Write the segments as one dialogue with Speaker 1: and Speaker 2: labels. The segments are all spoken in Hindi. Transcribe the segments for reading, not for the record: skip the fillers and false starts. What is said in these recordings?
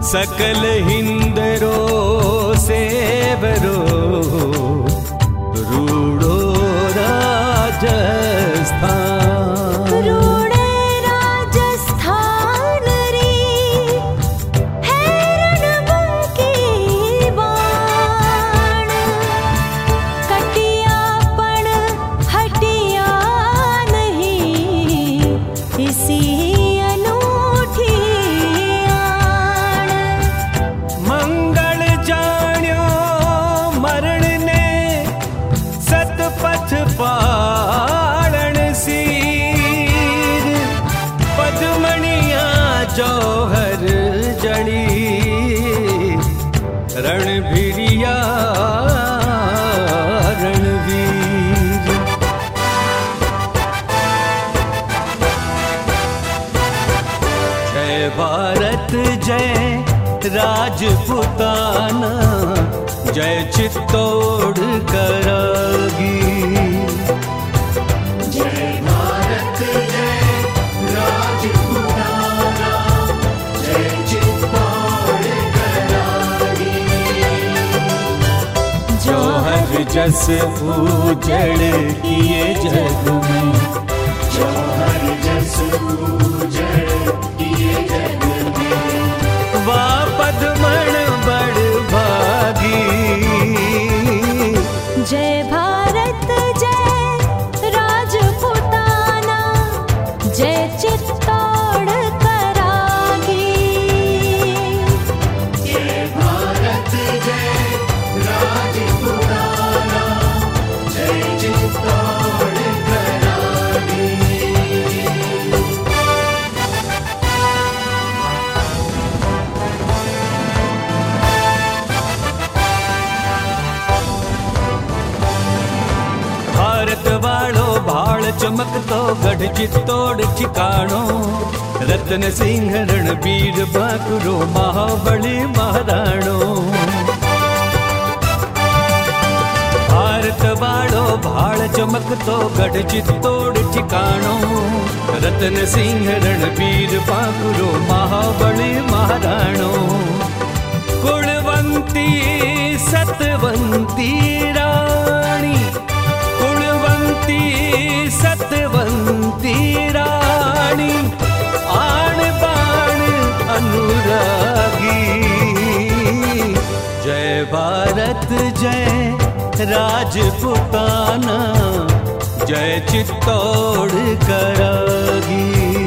Speaker 1: सकल हिंदरो सेवरो रूड़ो राजस्थान
Speaker 2: रूड़े राजस्थान री हैरण बुंकी बाण कटिया पण हटिया नहीं इसी
Speaker 1: पालन सीर पद्मणिया जौहर जड़ी रणभिरिया रणवीर जय भारत जय राजपुताना जय चित्तौड़ करागी जस उजड़ किए जग में
Speaker 3: जौहर जस उजड़ किए जग में
Speaker 1: वा पद्मण बड़ भागी
Speaker 2: जय भारत जय राजपुताना जय चित्तौड़ करागी
Speaker 3: जय भारत जय राजपुताना जय चित्तौड़ करागी
Speaker 1: भारत वालो भाल चमकतो गढ़ चित्तौड़ ठिकाणो रतन सिंह रणबीर बाकुरो महाबली महाराणो भारत वालो भाल चमकतो गढ़ चित्तौड़ ठिकाणो रतन सिंह रणबीर बाकुरो महाबली महाराणो कुलवंती सतवंती रानी कुलवंती सतवंती रानी आण बाण अनुरागी जय भारत जय राजपुताना जय चित्तौड़ करागी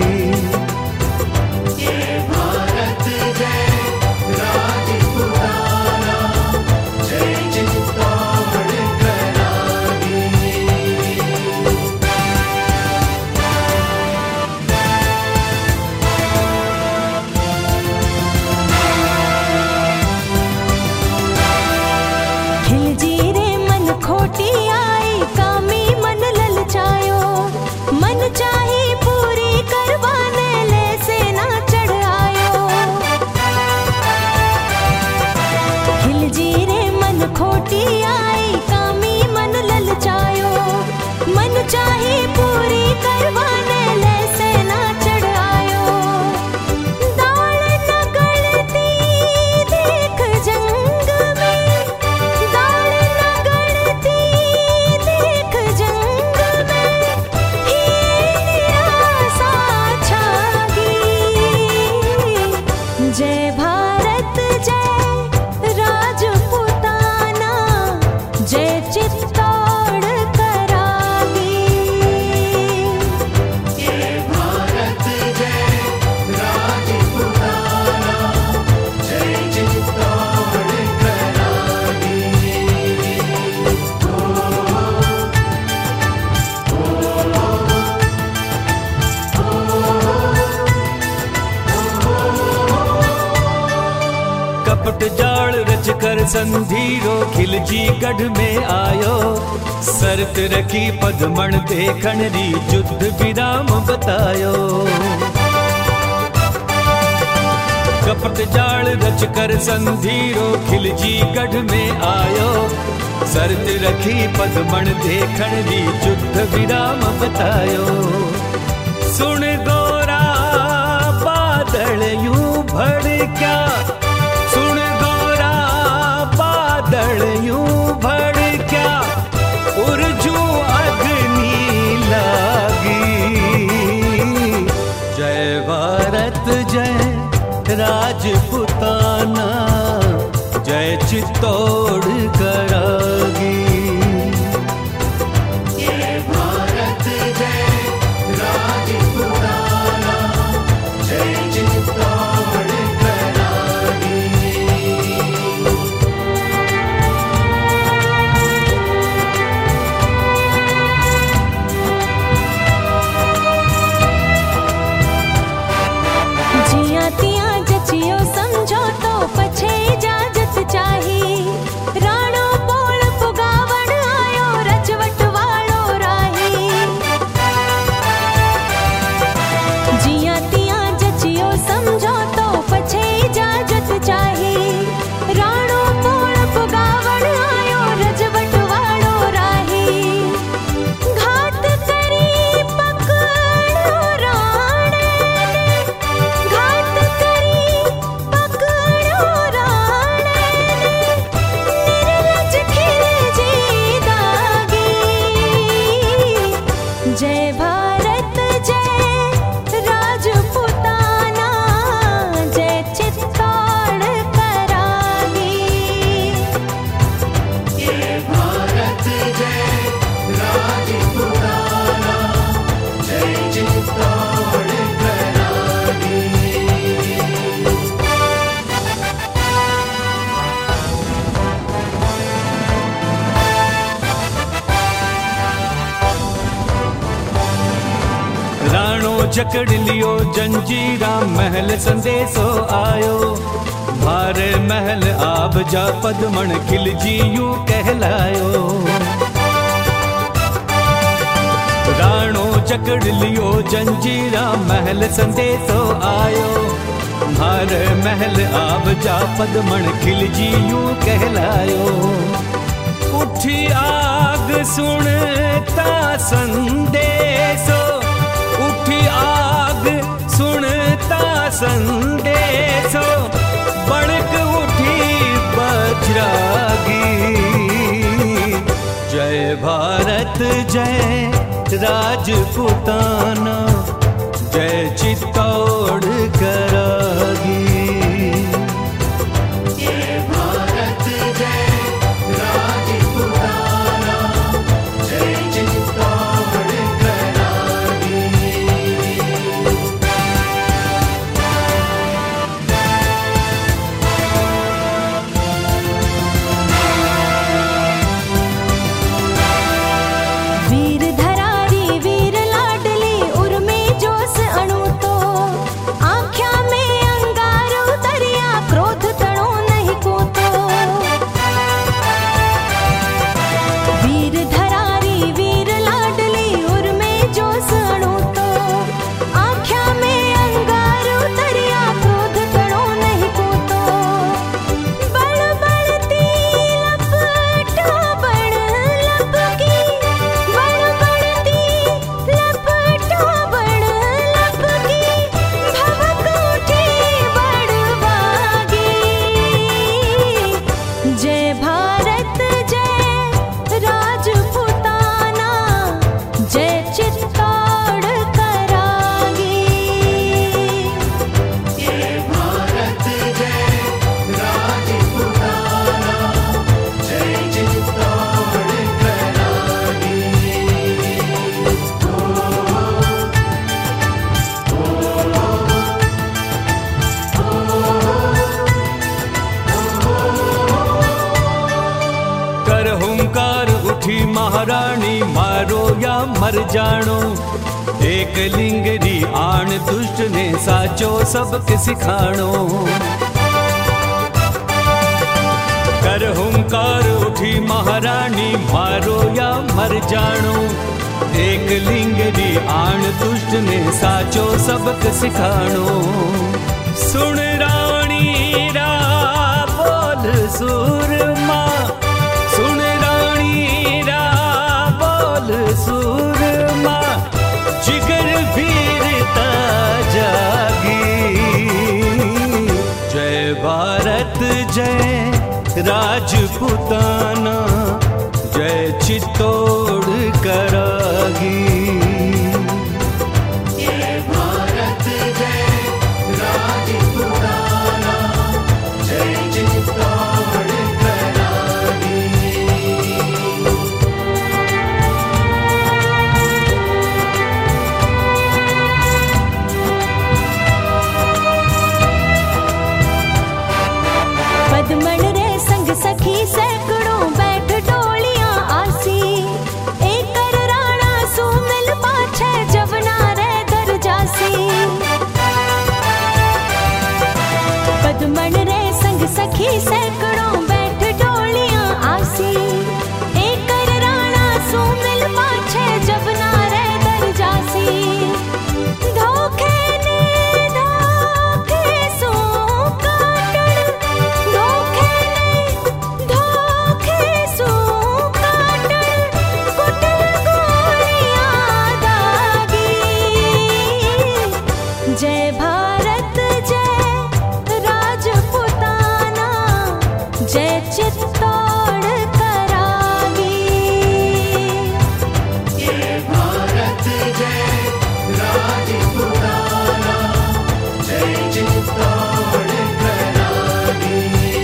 Speaker 3: जय भारत जय राजपुताना जय चित्तौड़ करागी
Speaker 2: खिलजी रे मन खोटी आई कामी मन ललचायो मन चाही पूरी करवाने ले सेना चढ़ आयो खिलजी रे मन खोटी आई कामी मन ललचायो मन चाही पूरी करवाने ले सेना चढ़ आयो दाल न गलती देख जंग में दाल न गलती देख जंग में ही निराशा छागी जय भारत जय राजपुताना जय चित्तौड़ करागी
Speaker 3: जय भारत जय राजपुताना जय चित्तौड़ करागी
Speaker 1: कपट जाल रच कर संधीरो खिलजी गढ़ में आयो शर्त रखी पद्मण देखण री युद्ध विराम बतायो कपट जाल रच कर संधीरो खिलजी गढ़ में आयो शर्त रखी पद्मण देखण री युद्ध विराम बतायो सुन गोरा बादल यूं भड़क्या भारत जय राजपुताना, जय चित्तौड़ करागी।
Speaker 3: जय भारत जय राजपुताना, जय चित्तौड़ करागी।
Speaker 2: जिया तिया जचियो समझो तो पछे इजाजत चाही। राणो पोल पुगावण आयो रजवट वालो राही। जिया तिया जचियो समझो तो पछे इजाजत चाही। राणो पोल पुगावण आयो रजवट वालो राही। घात करी पकड़ो राणे ने, घात करी पकड़ो राणे ने, निर्लज खिलजी दागी। जय भारत जय राजपुताना, जय चित्तौड़ करागी।
Speaker 3: जय भारत जय राजपुताना, जय चित्तौड़ करागी।
Speaker 1: राणो जकड़ लियो जंजीरा, महल संदेशो आयो। मारे महल आब जा पदमण, खिलजी यूं कहलायो। राणो जकड़ लियो जंजीरा, महल संदेशो आयो। मारे महल आब जा पदमण, खिलजी यूं कहलायो। उठी आग सुनता संदेशो, उठी आग सुनता संदेशो। बड़क उठी बजरागी। जय भारत जय राजपुताना, जय चित्तौड़ करागी।
Speaker 3: जय भारत जय राजपुताना, जय चित्तौड़ करागी।
Speaker 2: वीर धरारी वीर लाडली, उर्मे जोश अणु तो। आँख्या में अंगारो दरिया, क्रोध तणो नहीं कोतो। वीर धरारी वीर लाडली, उर्मे जोश अणु तो। आँख्या में अंगारो दरिया, क्रोध तणो नहीं कोतो। बड़ बड़ती लपटा बण लपकी, बड़ बड़ती लपटा बण लपकी। भवक उठी बड़वागी। जय भारत जय राजपुताना, जय चित्तौड़ करागी।
Speaker 3: जय भारत जय राजपुताना, जय चित्तौड़ करागी।
Speaker 1: कर हुंकार उठी महारानी, मारो या मर जानो। एक लिंगरी आण दुष्ट ने साचो सबके सिखाणो। कर हुंकार उठी महारानी, मारो या मर जानो। एक लिंगरी आण दुष्ट ने साचो सबक सिखाणो। सुन राणी रा बोल सूरमा, सुन राणी रा बोल सूरमा। जिगर वीरता जागी। जय भारत जय राजपुताना, जय चित्तौड़ करागी।
Speaker 3: जय भारत जय
Speaker 2: सखी सैकड़ों बैठ डोलियां आसी, एक राणा सू मिल पाछे जब नारे दर जासी। धोखे ने धोखे सू काटण, धोखे ने धोखे सू काटण, कुटल गोलियां दागी। जय भारत जय राजपुताना, जय चित्तौड़ करागी।
Speaker 3: जय भारत जय राजपुताना, जय चित्तौड़ करागी।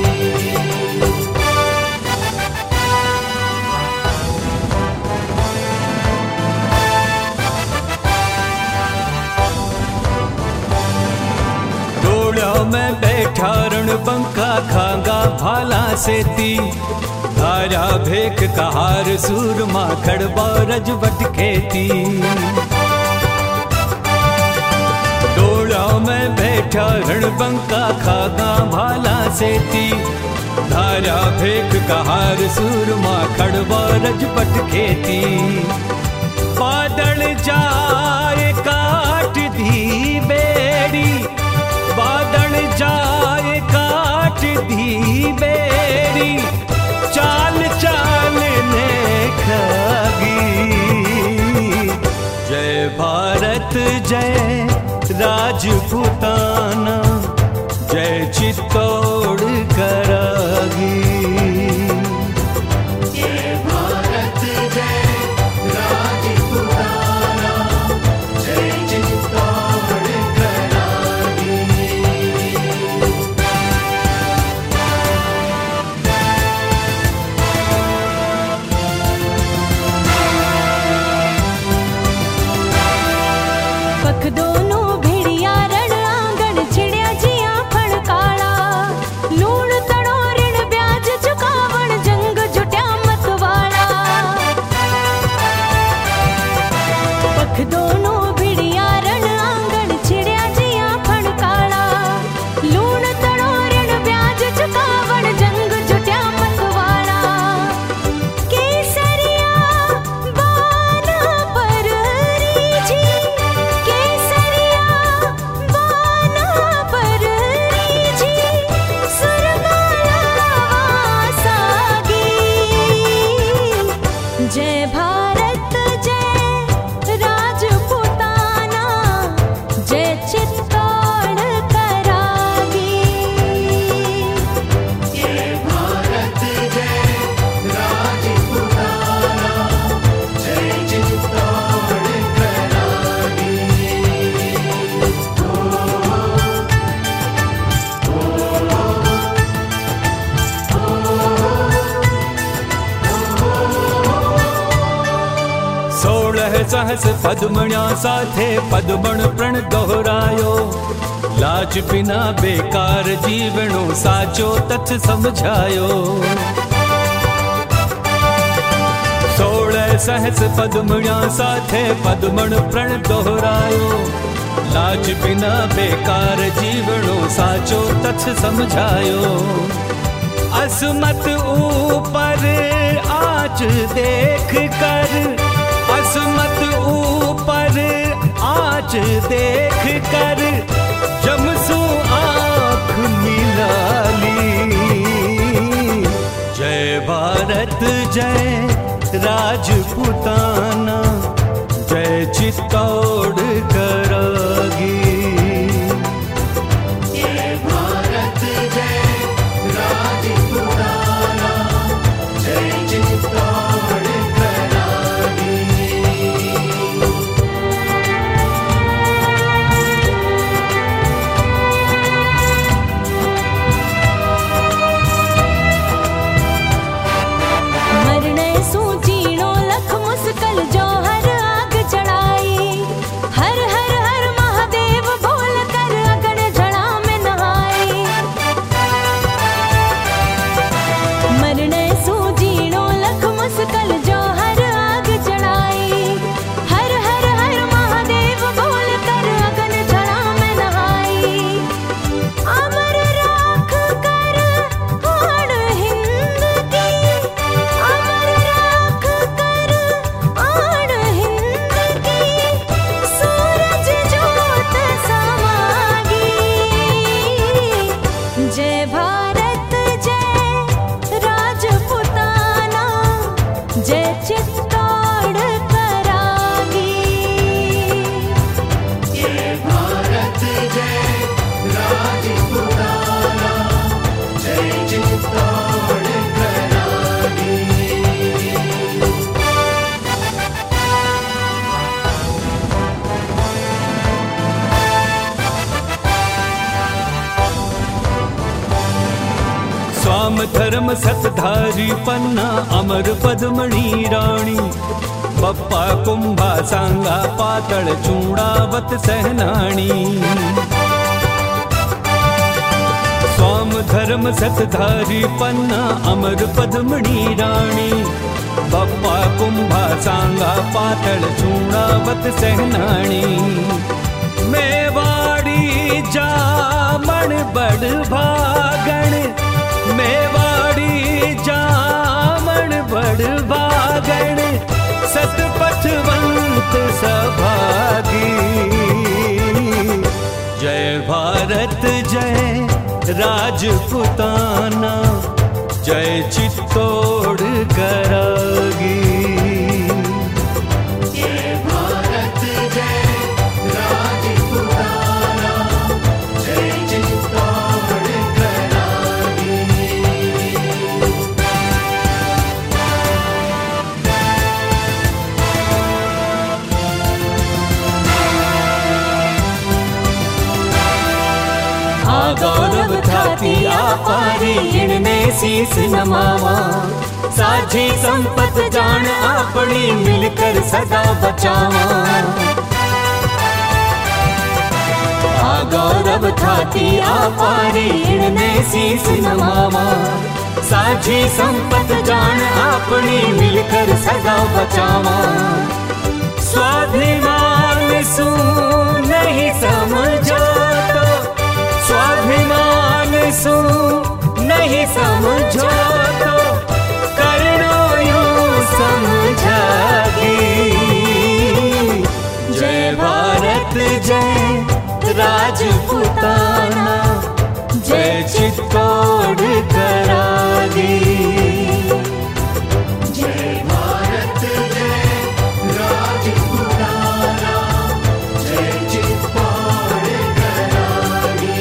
Speaker 1: डोला में बैठा रणबंका खांगा भाला सेती, धारा भेख कहार सूरमा खड़बा रजवट खेती। डोला में बैठा रणबंका खांगा भाला सेती, धारा भेख कहार सूरमा खड़बा रजवट खेती। बादल जाए काट दी बेड़ी, बादल जाए काट दी बेड़ी, चाल चाल ने खागी। जय भारत जय राजपुताना, जय चित्तौड़ करागी।
Speaker 3: जय भारत जय राजपुताना, जय चित्तौड़ करागी।
Speaker 2: पख दोनों भिड़िया रण आंगण छिड़िया जिया फड़काला, लूण तड़ो ऋण ब्याज चुकावण जंग जुट्या मतवाला। पख दोनों भिड़िया रण आंगण छिड़िया जिया फड़काला, लूण तड़ो ऋण ब्याज चुकावण जंग जुट्या मतवाला। केसरिया बाना पर रीझी, केसरिया बाना पर रीझी, सुरमाला सागी। जय भारत जय राजपुताना, जय चित्तौड़ करागी।
Speaker 3: जय भारत जय राजपुताना, जय चित्तौड़ करागी।
Speaker 1: सोलह सहस पद्मण्या साथे पद्मण प्रण दोहरायो, लाज बिना बेकार जीवनो साचो तथ समझायो। सोलह सहस पद्मण्या साथे पद्मण प्रण दोहरायो, लाज बिना बेकार जीवनो साचो तथ समझायो। असमत ऊपर आँच देख कर, असमत ऊपर आँच देख कर, जमसू आँख मिला ली। जय भारत जय राजपुताना, जय चित्तौड़ करागी।
Speaker 3: जय भारत जय राजपुताना, जय चित्तौड़ करागी।
Speaker 2: मरने सू जीणो लख मुस्कल जो हर आग चढ़ाई, हर हर
Speaker 1: स्वाम धर्म सतधारी पन्ना अमर पद्मणी राणी बप्पा कुंभा सांगा पातळ चूड़ावत सहनाणी स्वाम धर्म सतधारी पन्ना अमर पद्मणी राणी बप्पा कुंभा सांगा पातळ चूड़ावत सहनाणी मेवाड़ी जामण बड़ भागण मेवाड़ी जामण बड़ भागण सतपथवंत सभागी जय भारत जय राजपुताना जय चित्तौड़ करागी
Speaker 3: जय भारत जय राजपुताना जय चित्तौड़ करागी
Speaker 2: गौरव ख्याति आपारी इनने शीस नमावा साझी संपत जान अपनी मिलकर सदा बचावा गौरव ख्याति आपारी इनने शीस नमावा साझी संपत जान अपनी मिलकर सदा बचावा स्वाभिमान सु नहीं समझो स्वाभिमान सु नहीं समझो तो करो यूं समझागी जय भारत जय राजपुताना जय चित्तौड़ करागी
Speaker 3: जय भारत जय राजपुताना जय चित्तौड़ करागी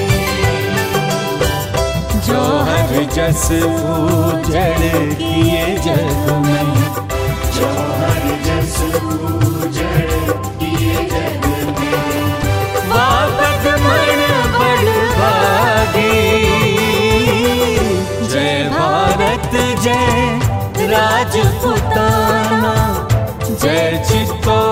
Speaker 1: जो हर जस उजड़ किए जग में
Speaker 3: जो हर जस उजड़ किए जग में
Speaker 2: वापस मन बड़ भागी
Speaker 1: जय
Speaker 2: भारत जय राजपुताना
Speaker 1: जय चित्तौड़